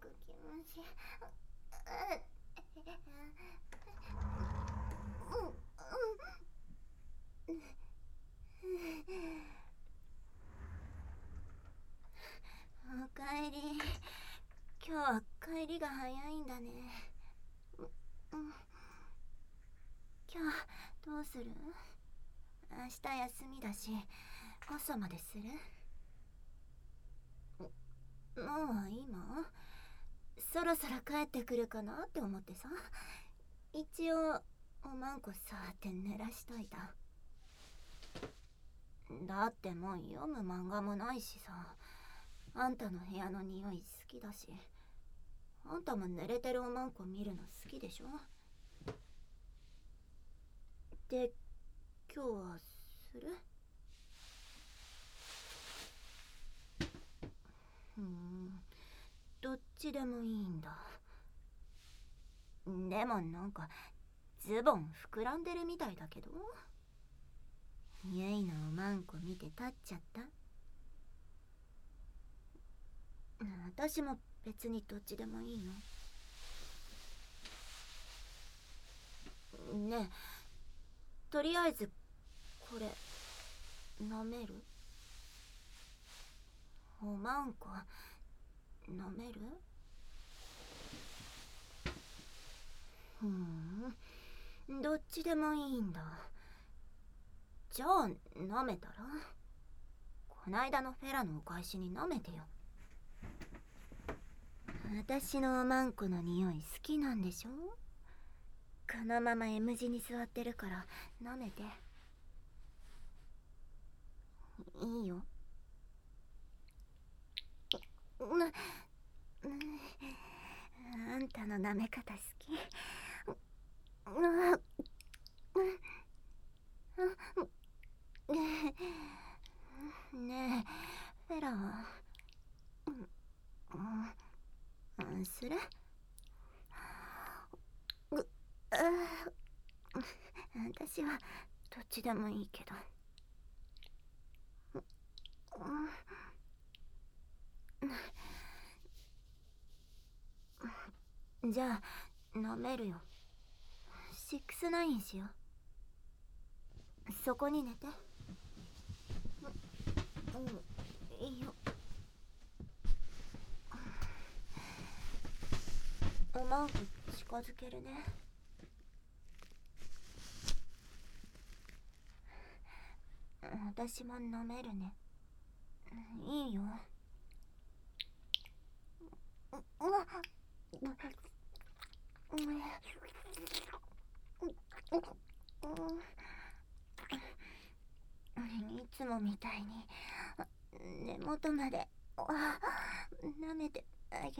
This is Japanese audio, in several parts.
く気持ちいい。おかえり。今日は帰りが早いんだね。今日どうする？明日休みだし朝までする？もう今そろそろ帰ってくるかなって思ってさ、一応おまんこさって寝らしといた。だってもう読む漫画もないしさ、あんたの部屋の匂い好きだし、あんたも寝れてるおまんこ見るの好きでしょ。で、今日はする？どっちでもいいんだ。でもなんかズボン膨らんでるみたいだけど。ゆいのおまんこ見て立っちゃった？私も別にどっちでもいいの。ねえ、とりあえずこれ舐める？おまんこ舐める？どっちでもいいんだ。じゃあ舐めたら？こないだのフェラのお返しに舐めてよ。私のおまんこの匂い好きなんでしょ？このまま M 字に座ってるから舐めて。いいよ。あんたの舐め方好き。ねえ、フェラはする？私はどっちでもいいけど。じゃあ舐めるよ。69しよう。そこに寝て。いいよ。おまんこ近づけるね。私も飲めるね。いいよ。いつもみたいに根元まで舐めてあげる。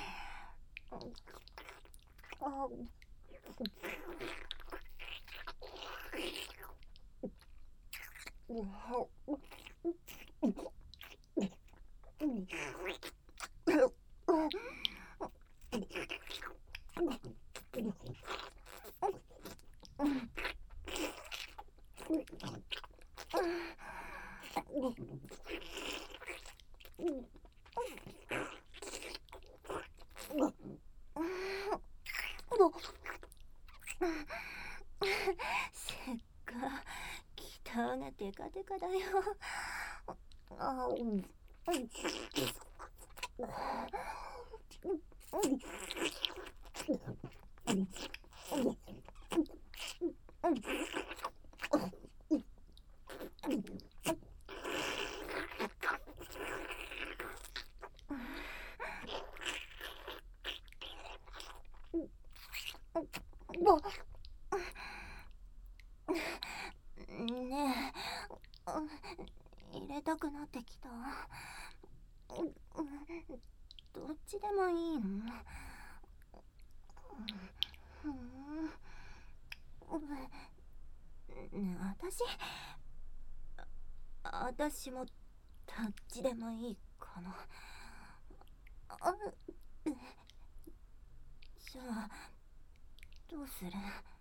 せっか北がデカデカだよ。ねえ、入れたくなってきた。どっちでもいいの？ねえ、私もどっちでもいいかな。じゃあどうする？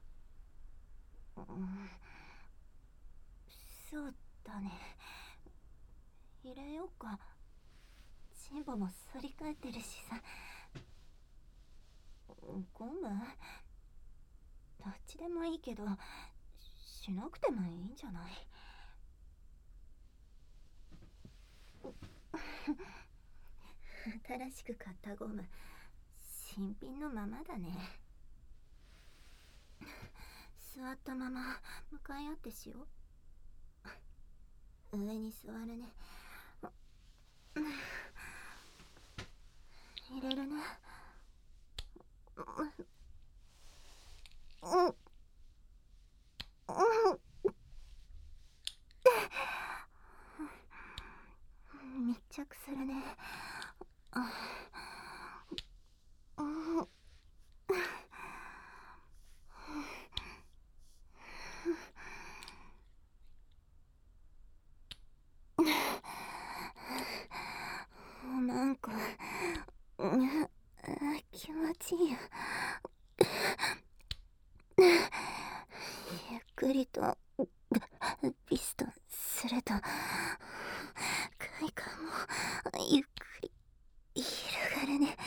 そうだね、入れようか。チンポも反り返ってるしさ。 ゴムどっちでもいいけど、しなくてもいいんじゃない？新しく買ったゴム、新品のままだね。座ったまま向かい合ってしよう。上に座るね。入れるね。密着するね。なんか気持ちいいよ。ゆっくりとピストンすると快感もゆっくり広がるね。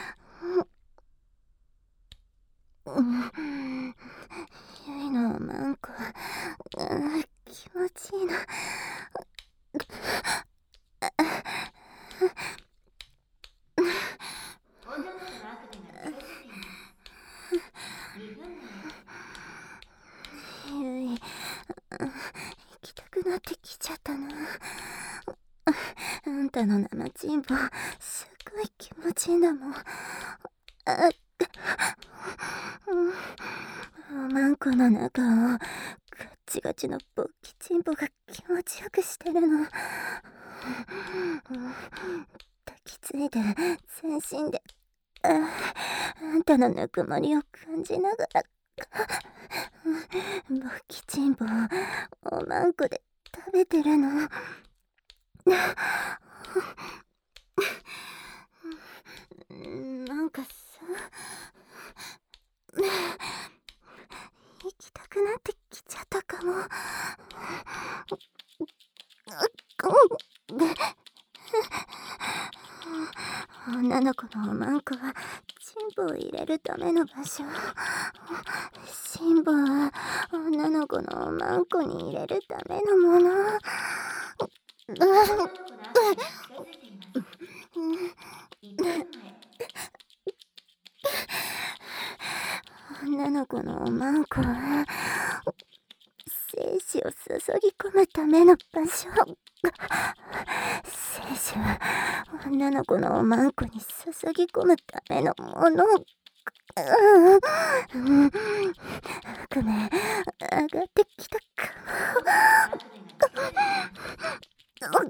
ゆいのマンコ気持ちいいな。ゆい、行きたくなってきちゃったな。あんたの生チンポすごい気持ちいいんだもん。マンコの中をガッチガチの勃起チンポが気持ちよくしてるの。抱きついて全身であんたのぬくもりを感じながら勃起チンポをおまんこで食べてるの。なんかさ、行きたくなってきちゃったかも。女の子のおまんこはチンポを入れるための場所。チンポは女の子のおまんこに入れるためのもの。女の子のおまんこは精子を注ぎ込むための場所。精子は女の子のおまんこに注ぎ込むためのもの。悪夢上がってきたかも。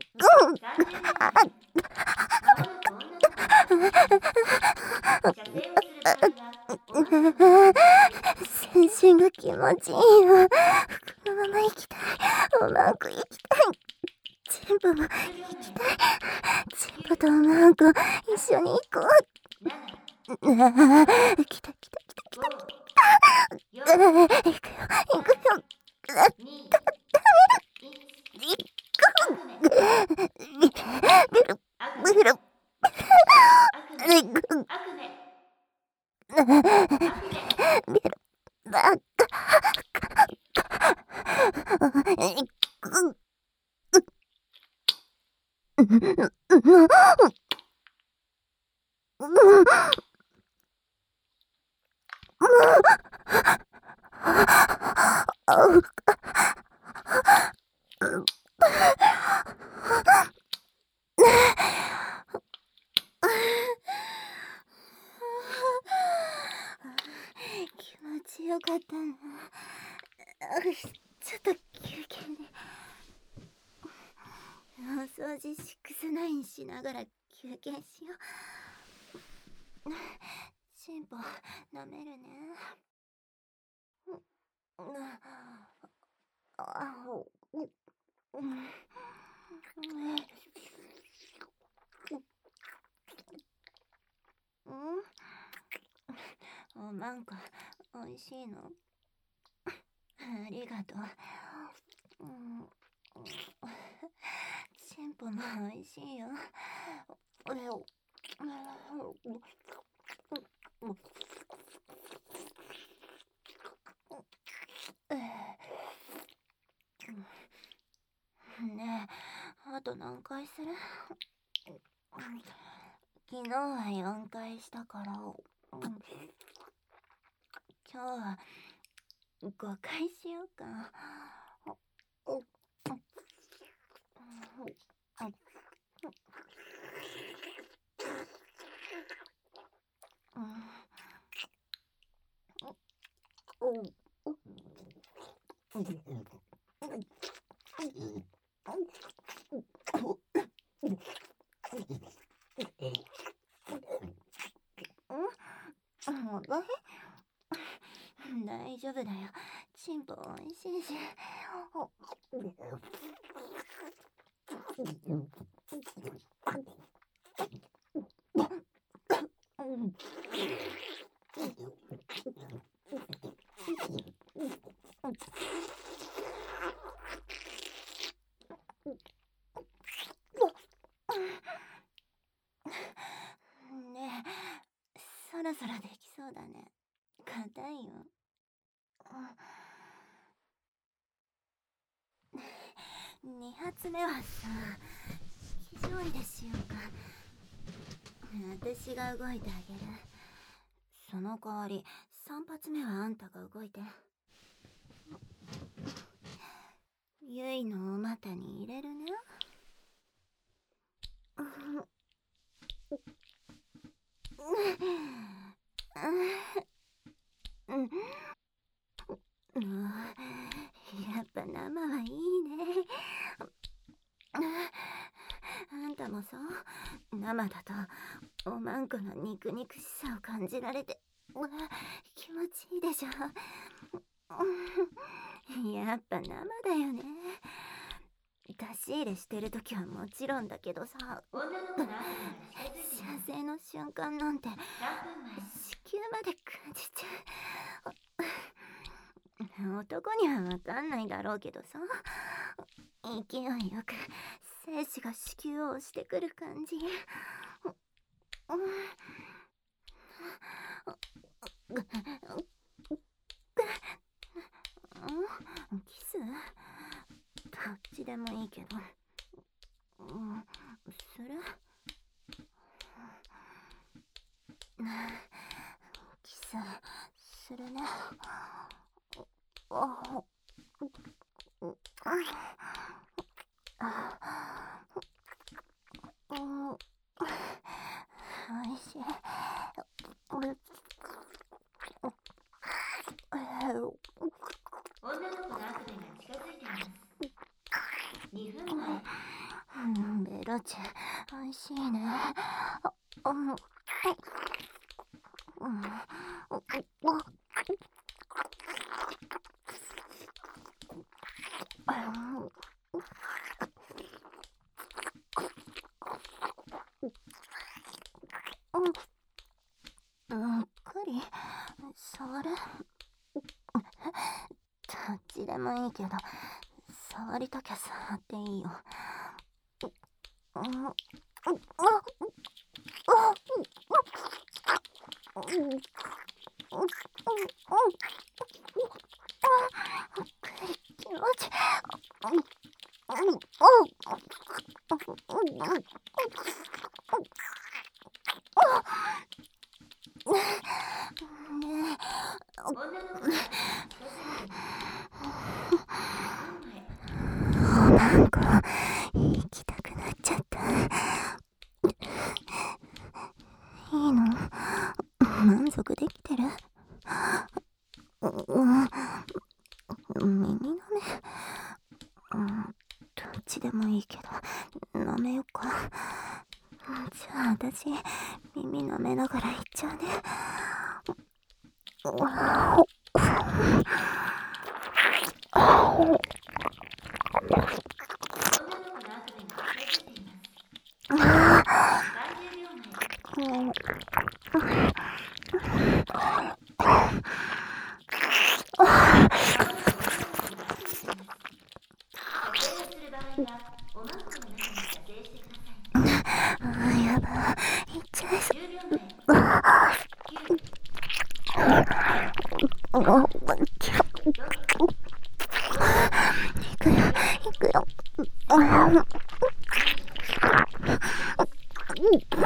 全身が気持ちいいよ。このまま行きたい。おまんこ行きたい。チンポも行きたい。チンポとおまんこ一緒に行こう。来た来た来た来た。行くよ行くよ。気持ちよかったな。ちょっと休憩ね。お掃除69しながら休憩しよう。チンポ舐めるね。おまんこおいしいの？ありがとう。チンポもおいしいよ。 回する？昨日は4回したから、今日は5回しようか。大丈夫だよ。チンポ美味しいし。ねえ、そろそろできそうだね。硬いよ。2発目はさ、騎乗位でしようか。私が動いてあげる。その代わり3発目はあんたが動いて。ゆいのお股に入れるね。やっぱ生はいいね。あんたもそう？生だとおまんこの肉肉しさを感じられて気持ちいいでしょ。やっぱ生だよね。出し入れしてるときはもちろんだけどさ、射精の瞬間なんて子宮まで感じちゃう。男にはわかんないだろうけどさ、勢いよく精子が子宮を押してくる感じ。キス？どっちでもいいけど。する？キスするね。おいしい。女の子の悪夢が近づいています。2分前。ベロチェ、おいしいね。触る？どっちでもいいけど、触りたきゃ触っていいよ。気持ちなんか行きたくなっちゃった。いいの？満足できてる？耳の目？どっちでもいいけど舐めよっか。じゃあ私耳舐めながら行っちゃうね。やばい、行っちゃいそう。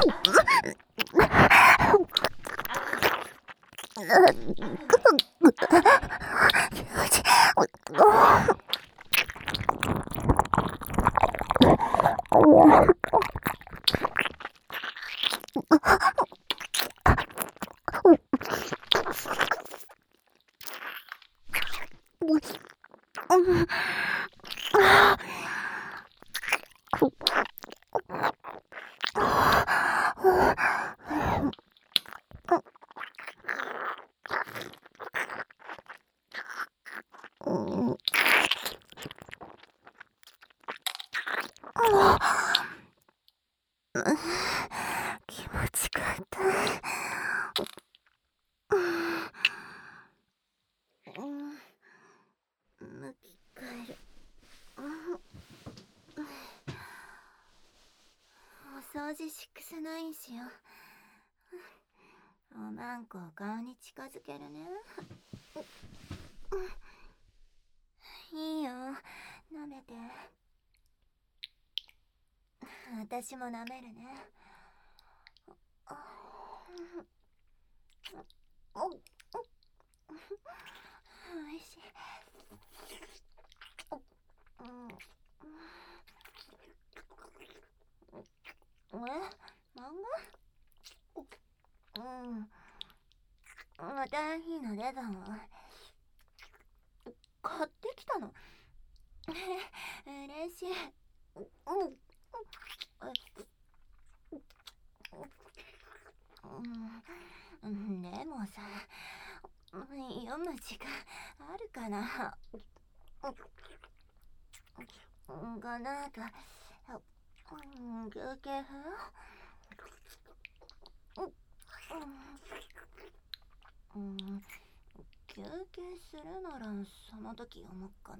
気持ちが痛い。向き変える。お掃除69しよう。おまんこを顔に近づけるね。いいよ、舐めて。私も舐めるね。おいしい。漫画？またいいの出たわ。買ってきたの？嬉しい。でもさ、読む時間あるかな？がなんか休憩休憩するならその時読もっかな。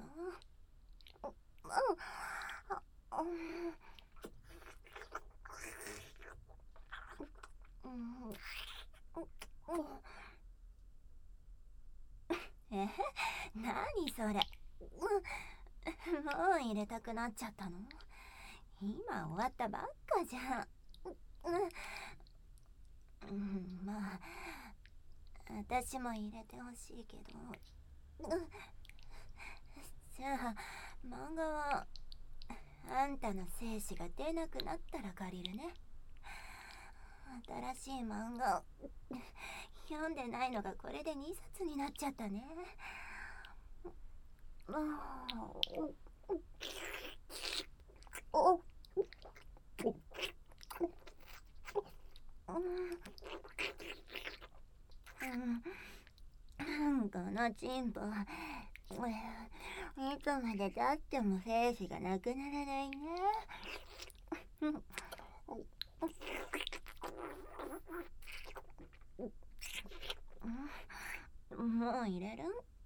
何それ。もう入れたくなっちゃったの？今終わったばっかじゃん。まあ私も入れてほしいけど。じゃあ漫画はあんたの精子が出なくなったら借りるね。新しい漫画を読んでないのがこれで2冊になっちゃったね。このチンポ、いつまでたっても精子がなくならないね。もう入れる？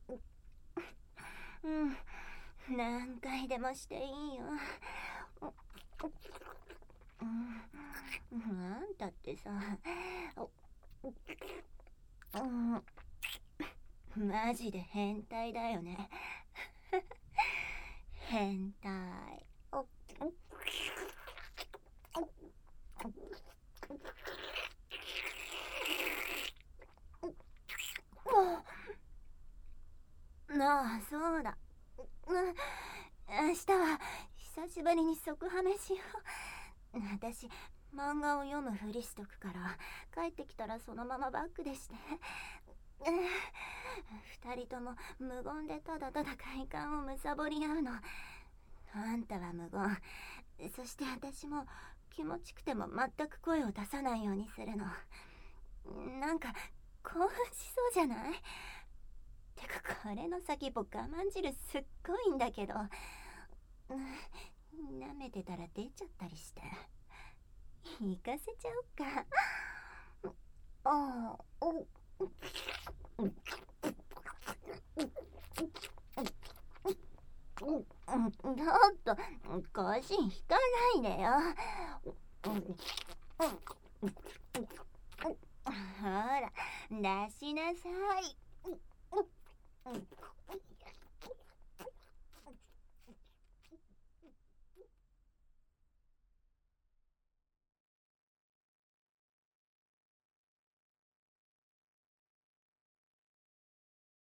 何回でもしていいよ。あんたってさ、マジで変態だよね。変態。ああ、そうだ。明日は久しぶりに即ハメしよう。私漫画を読むふりしとくから、帰ってきたらそのままバックでして。二人とも無言でただただ快感をむさぼり合うの。あんたは無言、そして私も気持ちくても全く声を出さないようにするの。なんか興奮しそうじゃない？てかこれの先っぽ我慢汁すっごいんだけど、舐めてたら出ちゃったりして。行かせちゃおっか。ちょっと腰引かないでよ。ほら出しなさい。